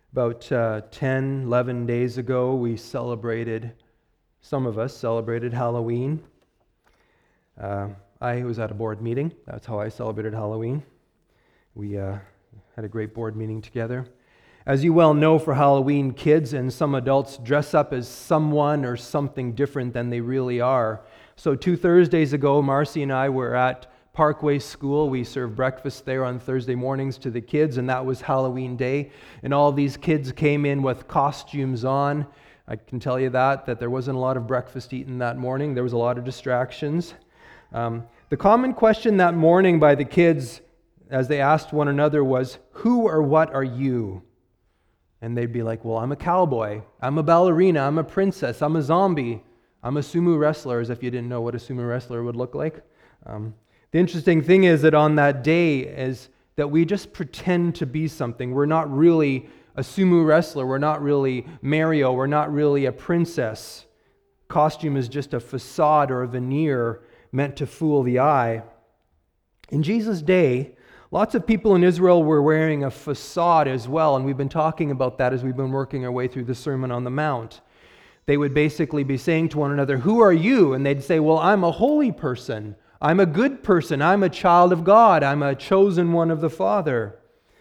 About 10, 11 days ago, some of us celebrated Halloween. I was at a board meeting. That's how I celebrated Halloween. We had a great board meeting together. As you well know, for Halloween, kids and some adults dress up as someone or something different than they really are. So 2 Thursdays ago, Marcy and I were at Parkway School. We served breakfast there on Thursday mornings to the kids, and that was Halloween Day. And all these kids came in with costumes on. I can tell you that there wasn't a lot of breakfast eaten that morning. There was a lot of distractions. The common question that morning by the kids as they asked one another was, "Who or what are you?" And they'd be like, "Well, I'm a cowboy, I'm a ballerina, I'm a princess, I'm a zombie, I'm a sumo wrestler," as if you didn't know what a sumo wrestler would look like. The interesting thing is that on that day is that we just pretend to be something. We're not really a sumo wrestler, we're not really Mario, we're not really a princess. Costume is just a facade or a veneer meant to fool the eye. In Jesus' day, lots of people in Israel were wearing a facade as well, and we've been talking about that as we've been working our way through the Sermon on the Mount. They would basically be saying to one another, "Who are you?" And they'd say, "Well, I'm a holy person. I'm a good person. I'm a child of God. I'm a chosen one of the Father."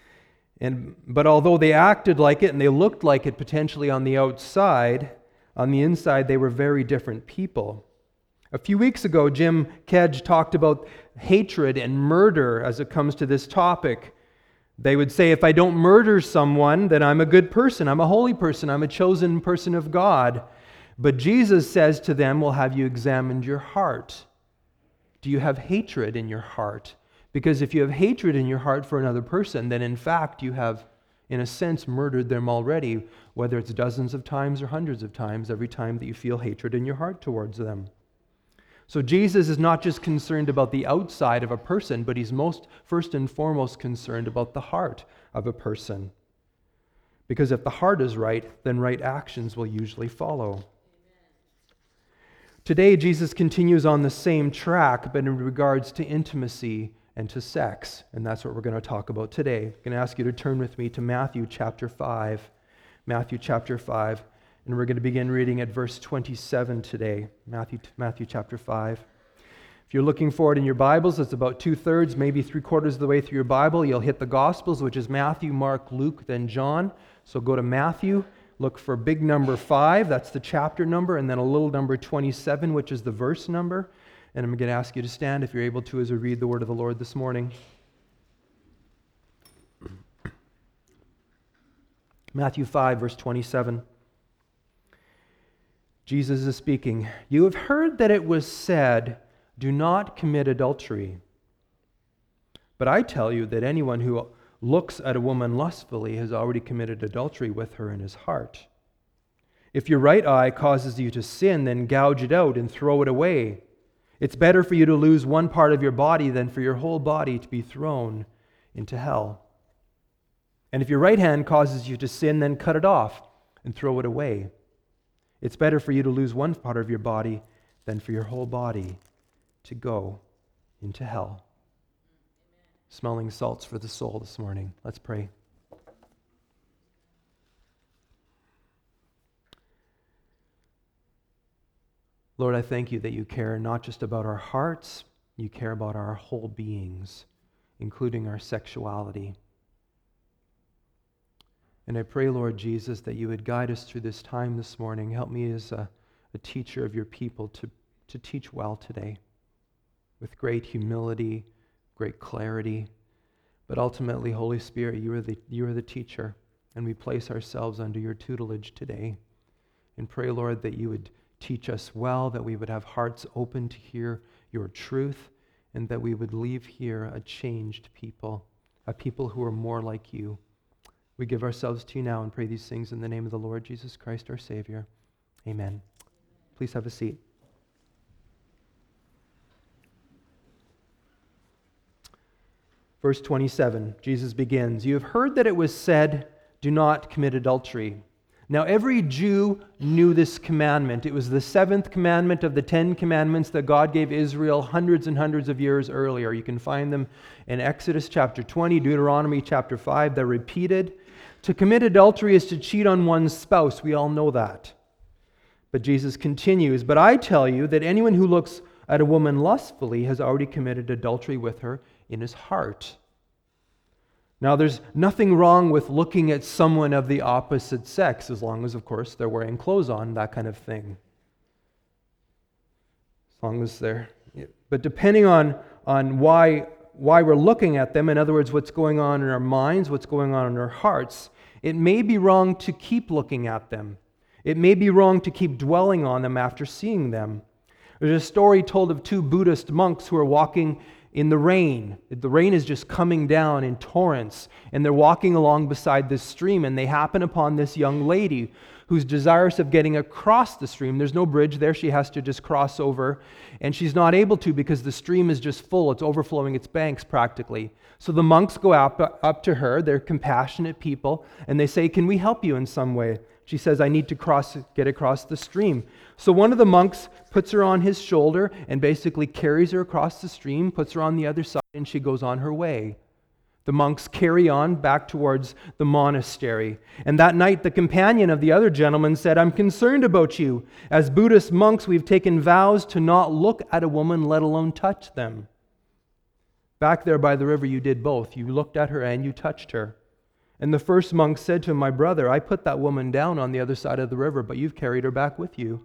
But although they acted like it and they looked like it potentially on the outside, on the inside they were very different people. A few weeks ago, Jim Kedge talked about hatred and murder as it comes to this topic. They would say, if I don't murder someone, then I'm a good person, I'm a holy person, I'm a chosen person of God. But Jesus says to them, well, have you examined your heart? Do you have hatred in your heart? Because if you have hatred in your heart for another person, then in fact you have, in a sense, murdered them already, whether it's dozens of times or hundreds of times, every time that you feel hatred in your heart towards them. So Jesus is not just concerned about the outside of a person, but he's first and foremost concerned about the heart of a person. Because if the heart is right, then right actions will usually follow. Today, Jesus continues on the same track, but in regards to intimacy and to sex. And that's what we're going to talk about today. I'm going to ask you to turn with me to Matthew chapter 5. Matthew chapter 5. And we're going to begin reading at verse 27 today. Matthew chapter 5. If you're looking for it in your Bibles, it's about 2/3, maybe 3/4 of the way through your Bible. You'll hit the Gospels, which is Matthew, Mark, Luke, then John. So go to Matthew, look for big number 5, that's the chapter number, and then a little number 27, which is the verse number. And I'm going to ask you to stand, if you're able to, as we read the word of the Lord this morning. Matthew 5, verse 27. Jesus is speaking. You have heard that it was said, do not commit adultery. But I tell you that anyone who looks at a woman lustfully has already committed adultery with her in his heart. If your right eye causes you to sin, then gouge it out and throw it away. It's better for you to lose one part of your body than for your whole body to be thrown into hell. And if your right hand causes you to sin, then cut it off and throw it away. It's better for you to lose one part of your body than for your whole body to go into hell. Smelling salts for the soul this morning. Let's pray. Lord, I thank you that you care not just about our hearts, you care about our whole beings, including our sexuality. And I pray, Lord Jesus, that you would guide us through this time this morning. Help me as a teacher of your people to teach well today with great humility, great clarity. But ultimately, Holy Spirit, you are the teacher, and we place ourselves under your tutelage today. And pray, Lord, that you would teach us well, that we would have hearts open to hear your truth, and that we would leave here a changed people, a people who are more like you. We give ourselves to you now and pray these things in the name of the Lord Jesus Christ, our Savior. Amen. Please have a seat. Verse 27, Jesus begins, You have heard that it was said, do not commit adultery. Now, every Jew knew this commandment. It was the seventh commandment of the 10 commandments that God gave Israel hundreds and hundreds of years earlier. You can find them in Exodus chapter 20, Deuteronomy chapter 5. They're repeated. To commit adultery is to cheat on one's spouse. We all know that. But Jesus continues, "But I tell you that anyone who looks at a woman lustfully has already committed adultery with her in his heart." Now, there's nothing wrong with looking at someone of the opposite sex, as long as, of course, they're wearing clothes on, that kind of thing. As long as they're... But depending on why we're looking at them, in other words, what's going on in our minds, what's going on in our hearts, it may be wrong to keep looking at them. It may be wrong to keep dwelling on them after seeing them. There's a story told of two Buddhist monks who are walking in the rain. The rain is just coming down in torrents, and they're walking along beside this stream, and they happen upon this young lady who's desirous of getting across the stream. There's no bridge there. She has to just cross over, and she's not able to because the stream is just full. It's overflowing its banks practically. So the monks go up to her. They're compassionate people, and they say, "Can we help you in some way?" She says, "I need to get across the stream." So one of the monks puts her on his shoulder and basically carries her across the stream, puts her on the other side, and she goes on her way. The monks carry on back towards the monastery. And that night, the companion of the other gentleman said, "I'm concerned about you. As Buddhist monks, we've taken vows to not look at a woman, let alone touch them." Back there by the river, you did both. You looked at her and you touched her. And the first monk said to him, "My brother, I put that woman down on the other side of the river, but you've carried her back with you."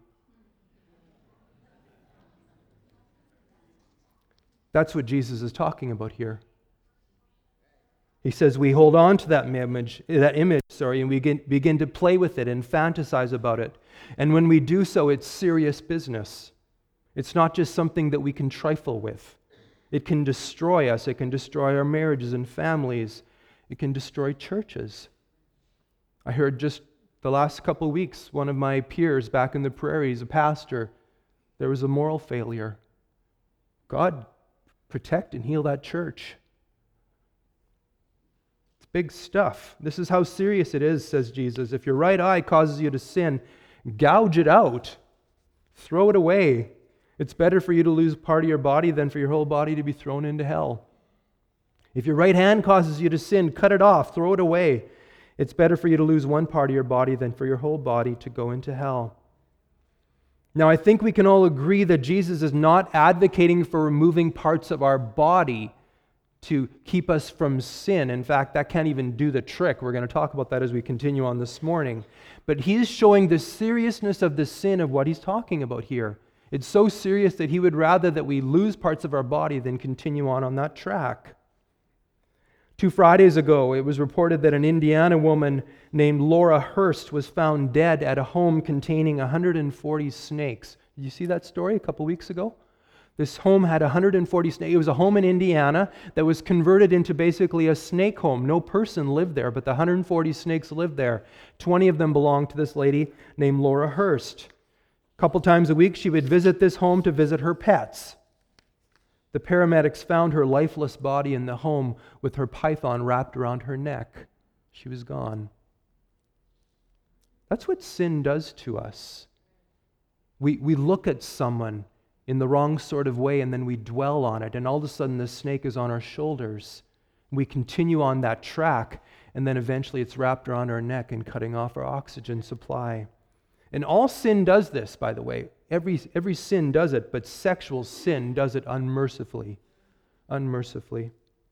That's what Jesus is talking about here. He says we hold on to that image, and we begin to play with it and fantasize about it. And when we do so, it's serious business. It's not just something that we can trifle with. It can destroy us. It can destroy our marriages and families. It can destroy churches. I heard just the last couple of weeks, one of my peers back in the prairies, a pastor, there was a moral failure. God protect and heal that church. It's big stuff. This is how serious it is, says Jesus. If your right eye causes you to sin, gouge it out. Throw it away. It's better for you to lose part of your body than for your whole body to be thrown into hell. If your right hand causes you to sin, cut it off, throw it away. It's better for you to lose one part of your body than for your whole body to go into hell. Now, I think we can all agree that Jesus is not advocating for removing parts of our body to keep us from sin. In fact, that can't even do the trick. We're going to talk about that as we continue on this morning. But he's showing the seriousness of the sin of what he's talking about here. It's so serious that he would rather that we lose parts of our body than continue on that track. 2 Fridays ago, it was reported that an Indiana woman named Laura Hurst was found dead at a home containing 140 snakes. Did you see that story a couple weeks ago? This home had 140 snakes. It was a home in Indiana that was converted into basically a snake home. No person lived there, but the 140 snakes lived there. 20 of them belonged to this lady named Laura Hurst. A couple times a week, she would visit this home to visit her pets. The paramedics found her lifeless body in the home with her python wrapped around her neck. She was gone. That's what sin does to us. We look at someone in the wrong sort of way and then we dwell on it, and all of a sudden the snake is on our shoulders. We continue on that track, and then eventually it's wrapped around our neck and cutting off our oxygen supply. And all sin does this, by the way. Every sin does it, but sexual sin does it unmercifully. Unmercifully.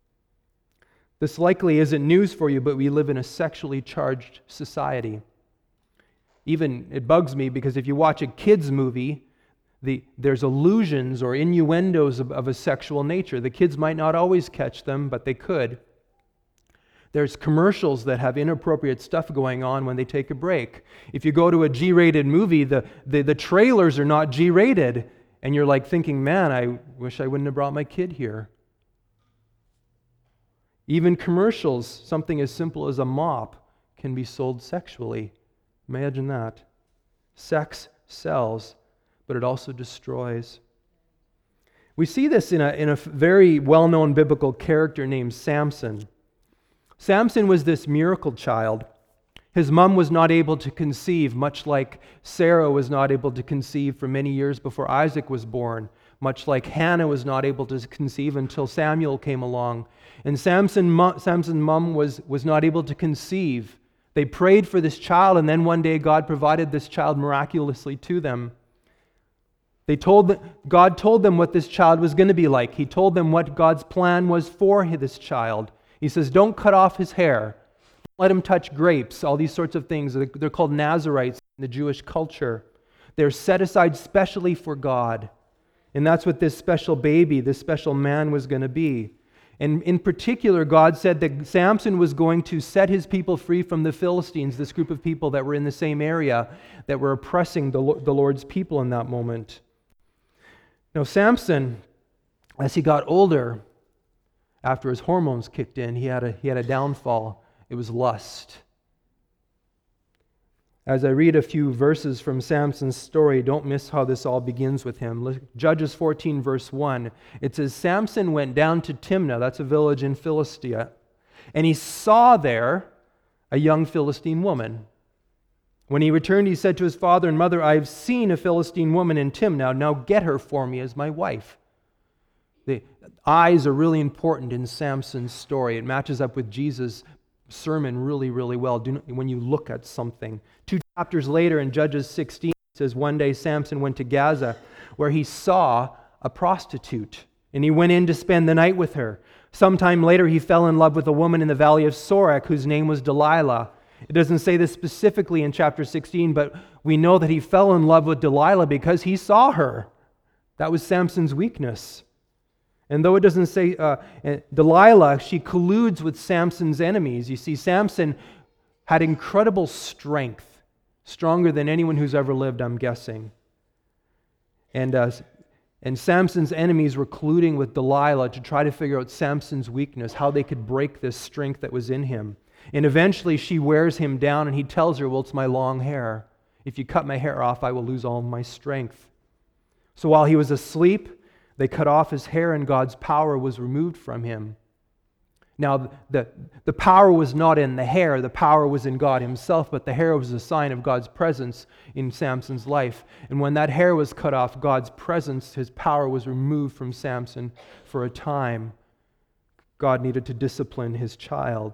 This likely isn't news for you, but we live in a sexually charged society. Even, it bugs me because if you watch a kids movie, there's allusions or innuendos of a sexual nature. The kids might not always catch them, but they could. There's commercials that have inappropriate stuff going on when they take a break. If you go to a G-rated movie, the trailers are not G-rated, and you're like thinking, man, I wish I wouldn't have brought my kid here. Even commercials, something as simple as a mop, can be sold sexually. Imagine that. Sex sells, but it also destroys. We see this in a very well-known biblical character named Samson. Samson was this miracle child. His mom was not able to conceive, much like Sarah was not able to conceive for many years before Isaac was born, much like Hannah was not able to conceive until Samuel came along. And Samson's mom was not able to conceive. They prayed for this child, and then one day God provided this child miraculously to them. God told them what this child was going to be like. He told them what God's plan was for this child. He says, don't cut off his hair. Don't let him touch grapes, all these sorts of things. They're called Nazarites in the Jewish culture. They're set aside specially for God. And that's what this special baby, this special man was going to be. And in particular, God said that Samson was going to set his people free from the Philistines, this group of people that were in the same area that were oppressing the Lord's people in that moment. Now, Samson, as he got older, after his hormones kicked in, he had a downfall. It was lust. As I read a few verses from Samson's story, don't miss how this all begins with him. Judges 14, verse 1, it says, Samson went down to Timnah, that's a village in Philistia, and he saw there a young Philistine woman. When he returned, he said to his father and mother, I have seen a Philistine woman in Timnah. Now get her for me as my wife. The eyes are really important in Samson's story. It matches up with Jesus' sermon really, really well when you look at something. 2 chapters later in Judges 16, it says, one day Samson went to Gaza where he saw a prostitute, and he went in to spend the night with her. Sometime later, he fell in love with a woman in the valley of Sorek whose name was Delilah. It doesn't say this specifically in chapter 16, but we know that he fell in love with Delilah because he saw her. That was Samson's weakness. And though it doesn't say Delilah, she colludes with Samson's enemies. You see, Samson had incredible strength, stronger than anyone who's ever lived, I'm guessing. And Samson's enemies were colluding with Delilah to try to figure out Samson's weakness, how they could break this strength that was in him. And eventually she wears him down, and he tells her, well, it's my long hair. If you cut my hair off, I will lose all my strength. So while he was asleep, they cut off his hair, and God's power was removed from him. Now, the power was not in the hair. The power was in God himself, but the hair was a sign of God's presence in Samson's life. And when that hair was cut off, God's presence, his power was removed from Samson for a time. God needed to discipline his child.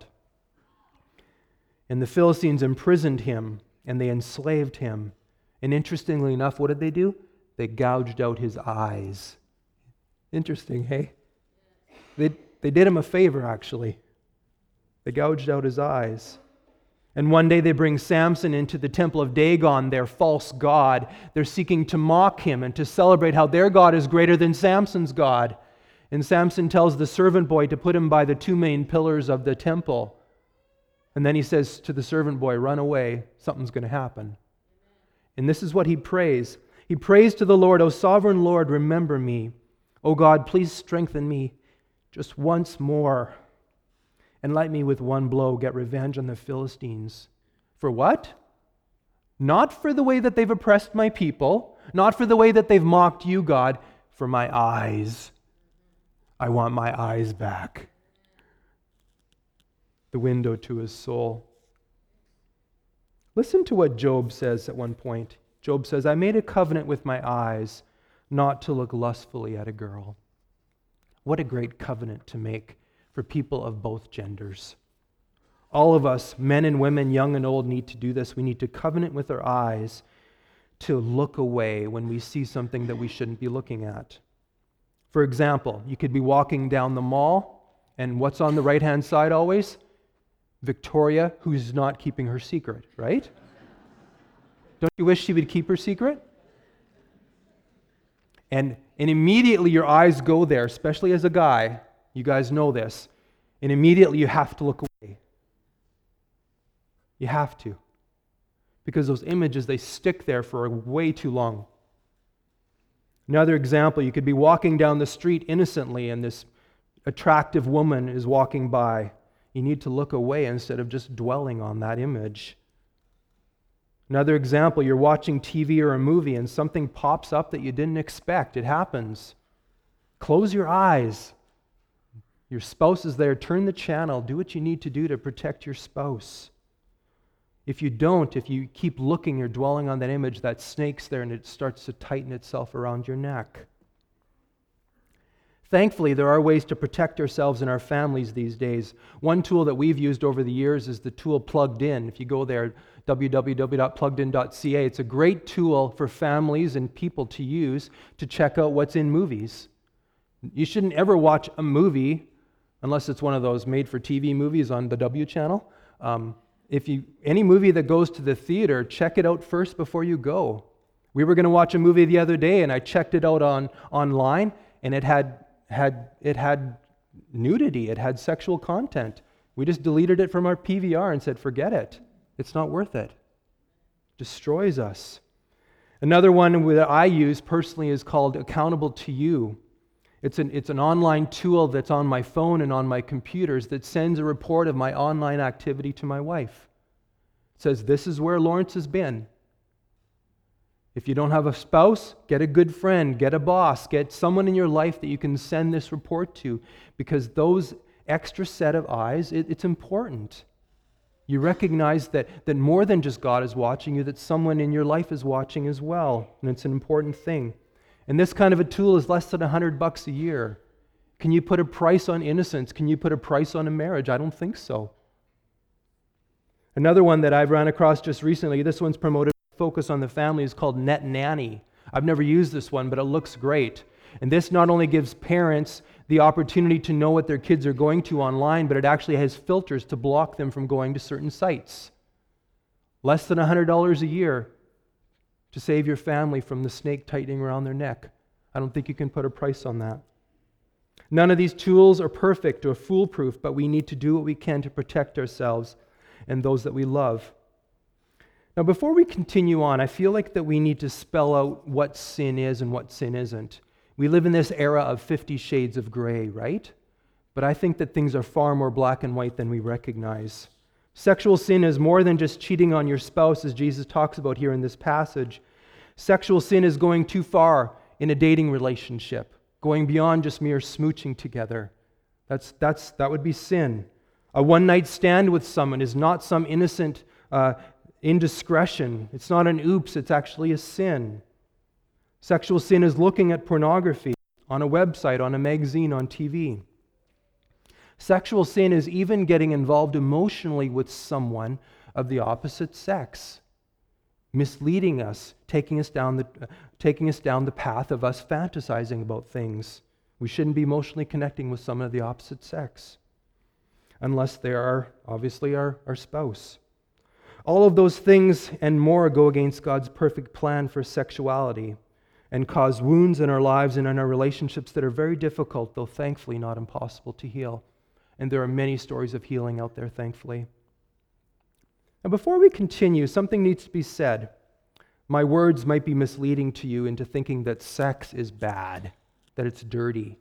And the Philistines imprisoned him, and they enslaved him. And interestingly enough, what did they do? They gouged out his eyes. Interesting, hey? They did him a favor, actually. They gouged out his eyes. And one day they bring Samson into the temple of Dagon, their false god. They're seeking to mock him and to celebrate how their God is greater than Samson's God. And Samson tells the servant boy to put him by the 2 main pillars of the temple. And then he says to the servant boy, run away, something's going to happen. And this is what he prays. He prays to the Lord, O sovereign Lord, remember me. O God, please strengthen me just once more. And let me with one blow get revenge on the Philistines. For what? Not for the way that they've oppressed my people, not for the way that they've mocked you, God, for my eyes. I want my eyes back. The window to his soul. Listen to what Job says at one point. Job says, I made a covenant with my eyes not to look lustfully at a girl. What a great covenant to make for people of both genders. All of us, men and women, young and old, need to do this. We need to covenant with our eyes to look away when we see something that we shouldn't be looking at. For example, you could be walking down the mall, and what's on the right-hand side always? Victoria, who's not keeping her secret, right? Don't you wish she would keep her secret? And immediately your eyes go there, especially as a guy. You guys know this. And immediately you have to look away. You have to. Because those images, they stick there for way too long. Another example, you could be walking down the street innocently and this attractive woman is walking by. You need to look away instead of just dwelling on that image. Another example, you're watching TV or a movie and something pops up that you didn't expect. It happens. Close your eyes. Your spouse is there. Turn the channel. Do what you need to do to protect your spouse. If you don't, if you keep looking, you're dwelling on that image, that snake's there and it starts to tighten itself around your neck. Thankfully, there are ways to protect ourselves and our families these days. One tool that we've used over the years is the tool Plugged In. If you go there, www.pluggedin.ca, it's a great tool for families and people to use to check out what's in movies. You shouldn't ever watch a movie unless it's one of those made-for-TV movies on the W channel. Any movie that goes to the theater, check it out first before you go. We were going to watch a movie the other day, and I checked it out online, and it had nudity, it had sexual content. We just deleted it from our PVR and said, forget it. It's not worth it. It destroys us. Another one that I use personally is called Accountable to You. It's an online tool that's on my phone and on my computers that sends a report of my online activity to my wife. It says, this is where Lawrence has been. If you don't have a spouse, get a good friend, get a boss, get someone in your life that you can send this report to, because those extra set of eyes, it's important. You recognize that more than just God is watching you, that someone in your life is watching as well, and it's an important thing. And this kind of a tool is less than $100 a year. Can you put a price on innocence? Can you put a price on a marriage? I don't think so. Another one that I've run across just recently, this one's promoted focus on the family, is called Net Nanny. I've never used this one, but it looks great. And this not only gives parents the opportunity to know what their kids are going to online, but it actually has filters to block them from going to certain sites. Less than $100 a year to save your family from the snake tightening around their neck. I don't think you can put a price on that. None of these tools are perfect or foolproof, but we need to do what we can to protect ourselves and those that we love. Now, before we continue on, I feel like that we need to spell out what sin is and what sin isn't. We live in this era of 50 shades of gray, right? But I think that things are far more black and white than we recognize. Sexual sin is more than just cheating on your spouse, as Jesus talks about here in this passage. Sexual sin is going too far in a dating relationship, going beyond just mere smooching together. That would be sin. A one-night stand with someone is not some innocent indiscretion. It's not an oops, it's actually a sin. Sexual sin is looking at pornography on a website, on a magazine, on TV. Sexual sin is even getting involved emotionally with someone of the opposite sex, misleading us, taking us down the path of us fantasizing about things. We shouldn't be emotionally connecting with someone of the opposite sex, unless they are obviously our spouse. All of those things and more go against God's perfect plan for sexuality and cause wounds in our lives and in our relationships that are very difficult, though thankfully not impossible to heal. And there are many stories of healing out there, thankfully. Now, before we continue, something needs to be said. My words might be misleading to you into thinking that sex is bad, that it's dirty.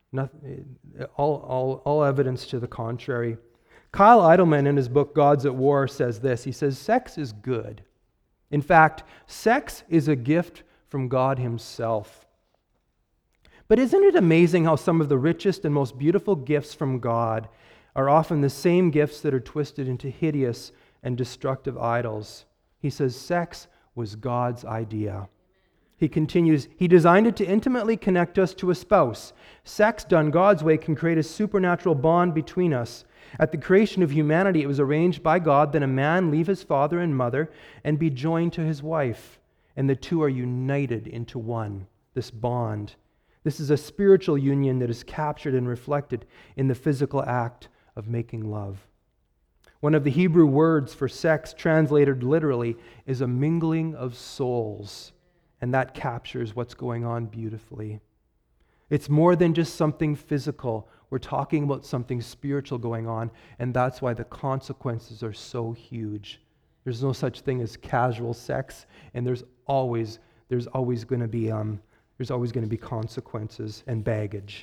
All evidence to the contrary. Kyle Idleman, in his book Gods at War, says this. He says, sex is good. In fact, sex is a gift from God Himself. But isn't it amazing how some of the richest and most beautiful gifts from God are often the same gifts that are twisted into hideous and destructive idols? He says sex was God's idea. He continues, He designed it to intimately connect us to a spouse. Sex done God's way can create a supernatural bond between us. At the creation of humanity, it was arranged by God that a man leave his father and mother and be joined to his wife, and the two are united into one, this bond. This is a spiritual union that is captured and reflected in the physical act of making love. One of the Hebrew words for sex, translated literally, is a mingling of souls, and that captures what's going on beautifully. It's more than just something physical. We're talking about something spiritual going on, and that's why the consequences are so huge. There's no such thing as casual sex, and there's always going to be consequences and baggage.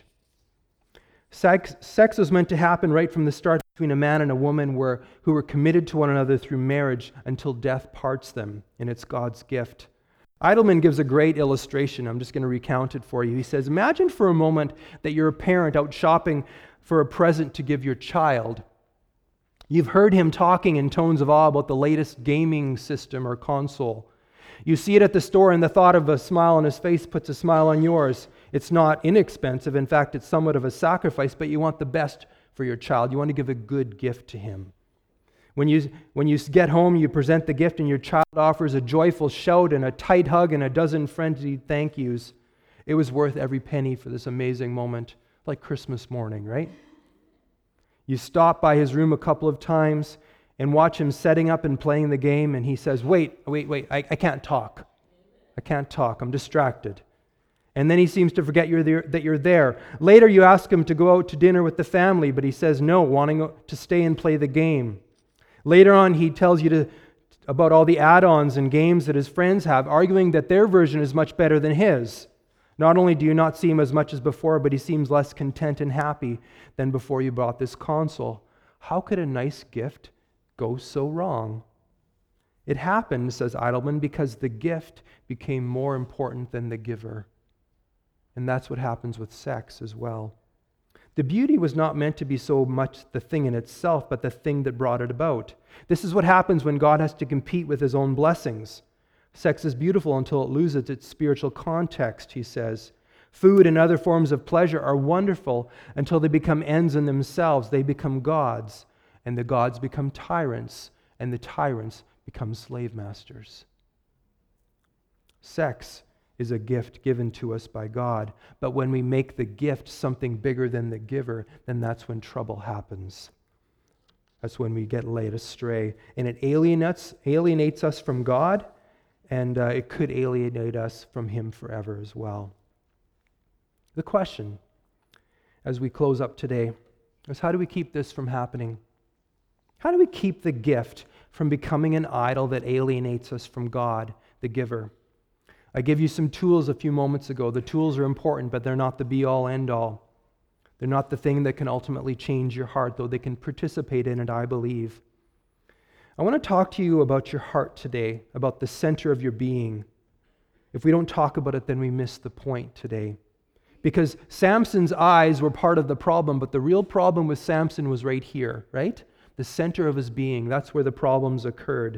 Sex was meant to happen right from the start between a man and a woman who were committed to one another through marriage until death parts them, and it's God's gift. Idleman gives a great illustration. I'm just going to recount it for you. He says, imagine for a moment that you're a parent out shopping for a present to give your child. You've heard him talking in tones of awe about the latest gaming system or console. You see it at the store, and the thought of a smile on his face puts a smile on yours. It's not inexpensive. In fact, it's somewhat of a sacrifice, but you want the best for your child. You want to give a good gift to him. When you get home, you present the gift, and your child offers a joyful shout and a tight hug and a dozen frenzied thank yous. It was worth every penny for this amazing moment, like Christmas morning, right? You stop by his room a couple of times and watch him setting up and playing the game, and he says, wait, I can't talk. I can't talk. I'm distracted. And then he seems to forget that you're there. Later, you ask him to go out to dinner with the family, but he says no, wanting to stay and play the game. Later on, he tells you about all the add-ons and games that his friends have, arguing that their version is much better than his. Not only do you not see him as much as before, but he seems less content and happy than before you bought this console. How could a nice gift go so wrong? It happened, says Eidelman, because the gift became more important than the giver. And that's what happens with sex as well. The beauty was not meant to be so much the thing in itself, but the thing that brought it about. This is what happens when God has to compete with his own blessings. Sex is beautiful until it loses its spiritual context, he says. Food and other forms of pleasure are wonderful until they become ends in themselves. They become gods, and the gods become tyrants, and the tyrants become slave masters. Sex is a gift given to us by God, but when we make the gift something bigger than the giver, then that's when trouble happens. That's when we get led astray, and it alienates us from God, and it could alienate us from him forever as well. The question, as we close up today, is how do we keep this from happening? How do we keep the gift from becoming an idol that alienates us from God, the giver? I gave you some tools a few moments ago. The tools are important, but they're not the be-all, end-all. They're not the thing that can ultimately change your heart, though they can participate in it, I believe. I want to talk to you about your heart today, about the center of your being. If we don't talk about it, then we miss the point today. Because Samson's eyes were part of the problem, but the real problem with Samson was right here, right? The center of his being. That's where the problems occurred.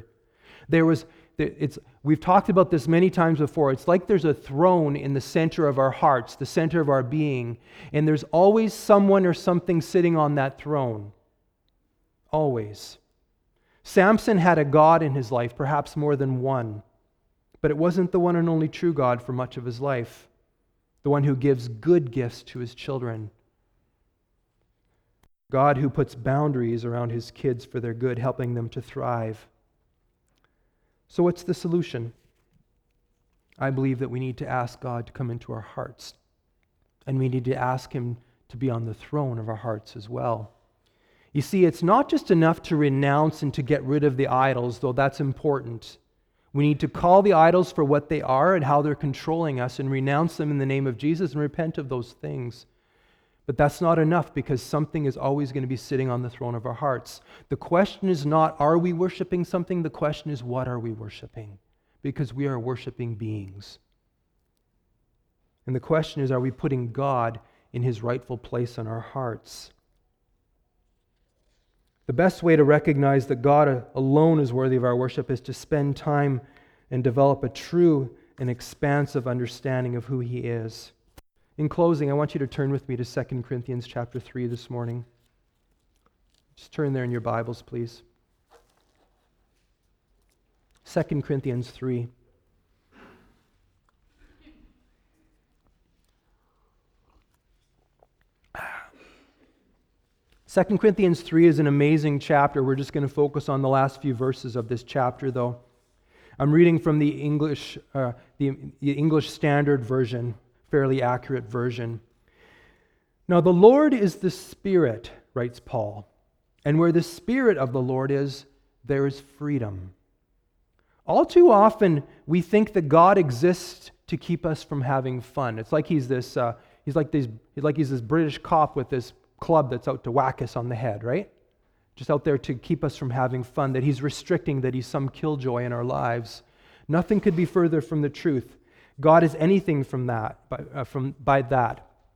We've talked about this many times before. It's like there's a throne in the center of our hearts, the center of our being, and there's always someone or something sitting on that throne. Always. Samson had a God in his life, perhaps more than one, but it wasn't the one and only true God for much of his life, the one who gives good gifts to his children. God who puts boundaries around his kids for their good, helping them to thrive. So what's the solution? I believe that we need to ask God to come into our hearts, and we need to ask him to be on the throne of our hearts as well. You see, it's not just enough to renounce and to get rid of the idols, though that's important. We need to call the idols for what they are and how they're controlling us and renounce them in the name of Jesus and repent of those things. But that's not enough, because something is always going to be sitting on the throne of our hearts. The question is not, are we worshiping something? The question is, what are we worshiping? Because we are worshiping beings. And the question is, are we putting God in his rightful place in our hearts? The best way to recognize that God alone is worthy of our worship is to spend time and develop a true and expansive understanding of who he is. In closing, I want you to turn with me to 2 Corinthians chapter 3 this morning. Just turn there in your Bibles, please. 2 Corinthians 3. Second Corinthians 3 is an amazing chapter. We're just going to focus on the last few verses of this chapter, though. I'm reading from the English Standard Version, fairly accurate version. Now the Lord is the Spirit, writes Paul, and where the Spirit of the Lord is, there is freedom. All too often, we think that God exists to keep us from having fun. It's like he's this British cop with this club that's out to whack us on the head, right? Just out there to keep us from having fun, that he's restricting, that he's some killjoy in our lives. Nothing could be further from the truth. God is anything from that, by that.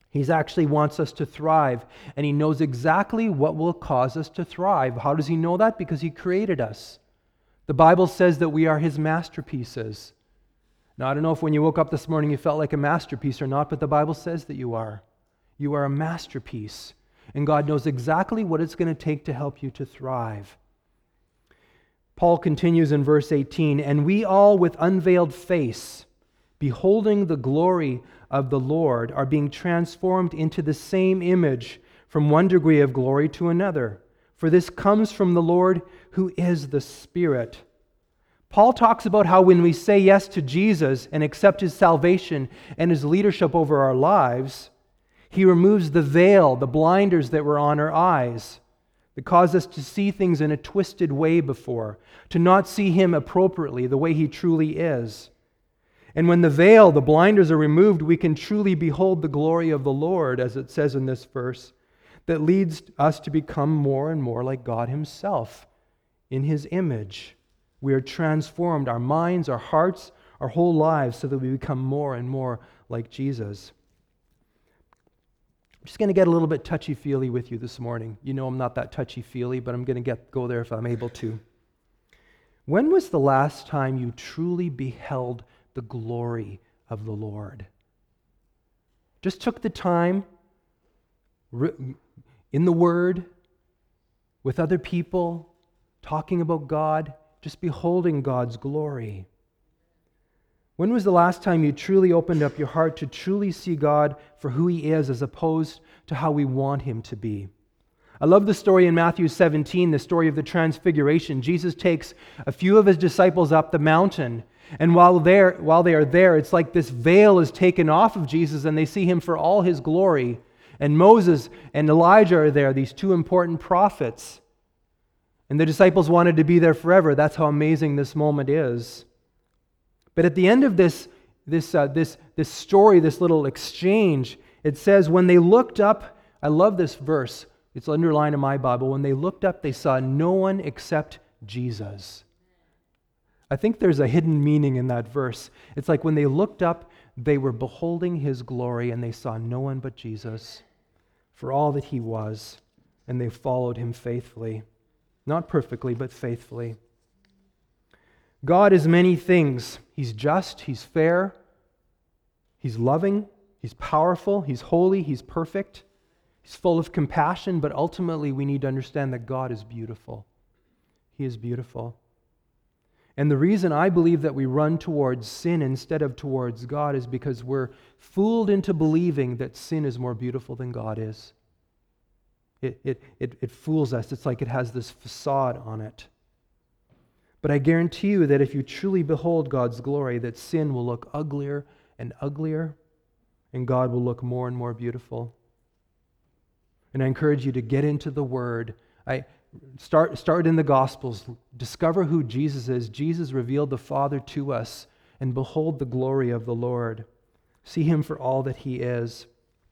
He actually wants us to thrive, and He knows exactly what will cause us to thrive. How does He know that? Because He created us. The Bible says that we are His masterpieces. Now, I don't know if when you woke up this morning you felt like a masterpiece or not, but the Bible says that you are. You are a masterpiece, and God knows exactly what it's going to take to help you to thrive. Paul continues in verse 18, "And we all with unveiled face, beholding the glory of the Lord, are being transformed into the same image from one degree of glory to another. For this comes from the Lord who is the Spirit." Paul talks about how when we say yes to Jesus and accept His salvation and His leadership over our lives, He removes the veil, the blinders that were on our eyes that caused us to see things in a twisted way before, to not see Him appropriately, the way He truly is. And when the veil, the blinders are removed, we can truly behold the glory of the Lord, as it says in this verse, that leads us to become more and more like God Himself in His image. We are transformed, our minds, our hearts, our whole lives, so that we become more and more like Jesus. I'm just going to get a little bit touchy-feely with you this morning. You know I'm not that touchy-feely, but I'm going to go there if I'm able to. When was the last time you truly beheld the glory of the Lord? Just took the time in the Word, with other people, talking about God, just beholding God's glory. When was the last time you truly opened up your heart to truly see God for who He is as opposed to how we want Him to be? I love the story in Matthew 17, the story of the Transfiguration. Jesus takes a few of His disciples up the mountain, and while they are there, it's like this veil is taken off of Jesus and they see Him for all His glory. And Moses and Elijah are there, these two important prophets. And the disciples wanted to be there forever. That's how amazing this moment is. But at the end of this story, this little exchange, it says, when they looked up, I love this verse, it's underlined in my Bible, when they looked up, they saw no one except Jesus. I think there's a hidden meaning in that verse. It's like when they looked up, they were beholding His glory and they saw no one but Jesus for all that He was, and they followed Him faithfully. Not perfectly, but faithfully. God is many things. He's just, He's fair, He's loving, He's powerful, He's holy, He's perfect, He's full of compassion, but ultimately we need to understand that God is beautiful. He is beautiful. And the reason I believe that we run towards sin instead of towards God is because we're fooled into believing that sin is more beautiful than God is. It fools us. It's like it has this facade on it. But I guarantee you that if you truly behold God's glory, that sin will look uglier and uglier, and God will look more and more beautiful. And I encourage you to get into the Word. Start in the Gospels. Discover who Jesus is. Jesus revealed the Father to us, and behold the glory of the Lord. See Him for all that He is.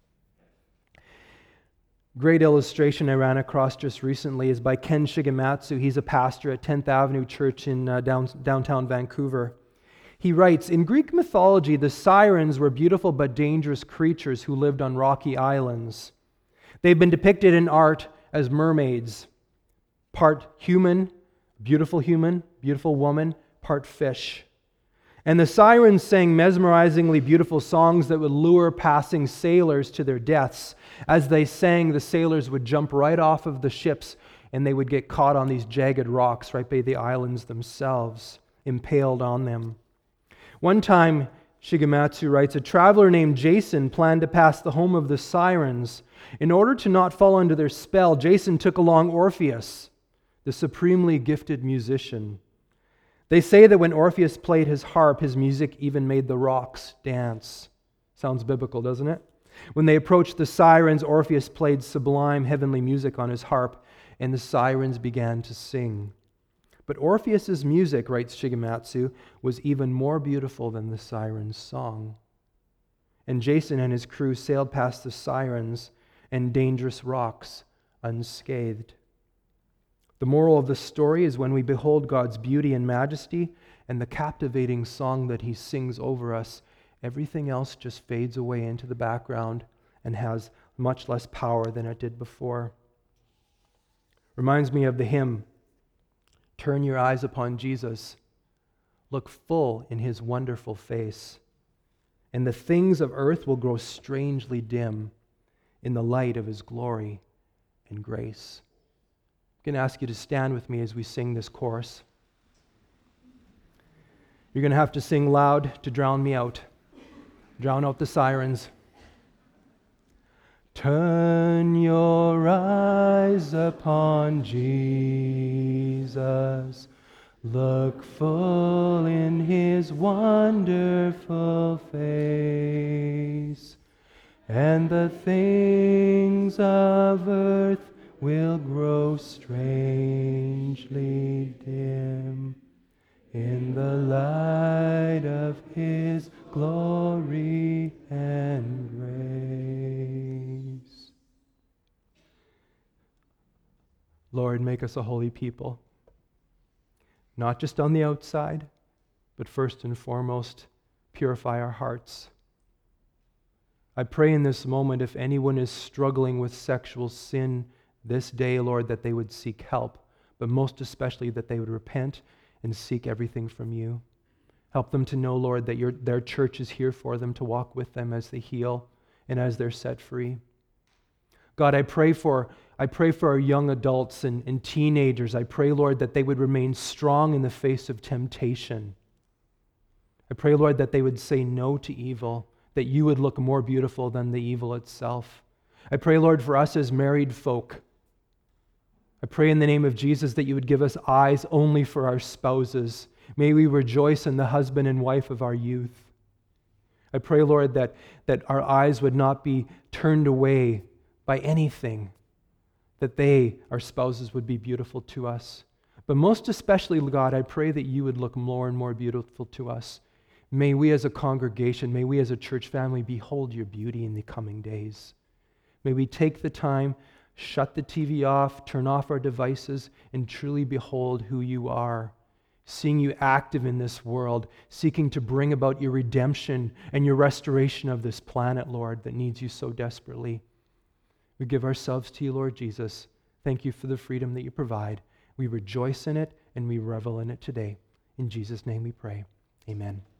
Great illustration I ran across just recently is by Ken Shigematsu. He's a pastor at 10th Avenue Church in downtown Vancouver. He writes, in Greek mythology, the sirens were beautiful but dangerous creatures who lived on rocky islands. They've been depicted in art as mermaids, part human, beautiful woman, part fish. And the sirens sang mesmerizingly beautiful songs that would lure passing sailors to their deaths. As they sang, the sailors would jump right off of the ships and they would get caught on these jagged rocks right by the islands themselves, impaled on them. One time, Shigematsu writes, a traveler named Jason planned to pass the home of the sirens. In order to not fall under their spell, Jason took along Orpheus, the supremely gifted musician. They say that when Orpheus played his harp, his music even made the rocks dance. Sounds biblical, doesn't it? When they approached the sirens, Orpheus played sublime heavenly music on his harp, and the sirens began to sing. But Orpheus's music, writes Shigematsu, was even more beautiful than the sirens' song. And Jason and his crew sailed past the sirens and dangerous rocks unscathed. The moral of the story is when we behold God's beauty and majesty and the captivating song that He sings over us, everything else just fades away into the background and has much less power than it did before. Reminds me of the hymn, "Turn your eyes upon Jesus, look full in his wonderful face, and the things of earth will grow strangely dim in the light of his glory and grace." I'm going to ask you to stand with me as we sing this chorus. You're going to have to sing loud to drown me out. Drown out the sirens. Turn your eyes upon Jesus. Look full in his wonderful face, and the things of earth will grow strangely dim in the light of his glory and grace. Lord, make us a holy people, not just on the outside, but first and foremost, purify our hearts. I pray in this moment, if anyone is struggling with sexual sin this day, Lord, that they would seek help, but most especially that they would repent and seek everything from you. Help them to know, Lord, that their church is here for them, to walk with them as they heal and as they're set free. God, I pray for our young adults and teenagers. I pray, Lord, that they would remain strong in the face of temptation. I pray, Lord, that they would say no to evil, that you would look more beautiful than the evil itself. I pray, Lord, for us as married folk. I pray in the name of Jesus that you would give us eyes only for our spouses. May we rejoice in the husband and wife of our youth. I pray, Lord, that our eyes would not be turned away by anything, that our spouses, would be beautiful to us. But most especially, God, I pray that you would look more and more beautiful to us. May we as a congregation, may we as a church family behold your beauty in the coming days. May we take the time, shut the TV off, turn off our devices, and truly behold who you are, seeing you active in this world, seeking to bring about your redemption and your restoration of this planet, Lord, that needs you so desperately. We give ourselves to you, Lord Jesus. Thank you for the freedom that you provide. We rejoice in it and we revel in it today. In Jesus' name we pray. Amen.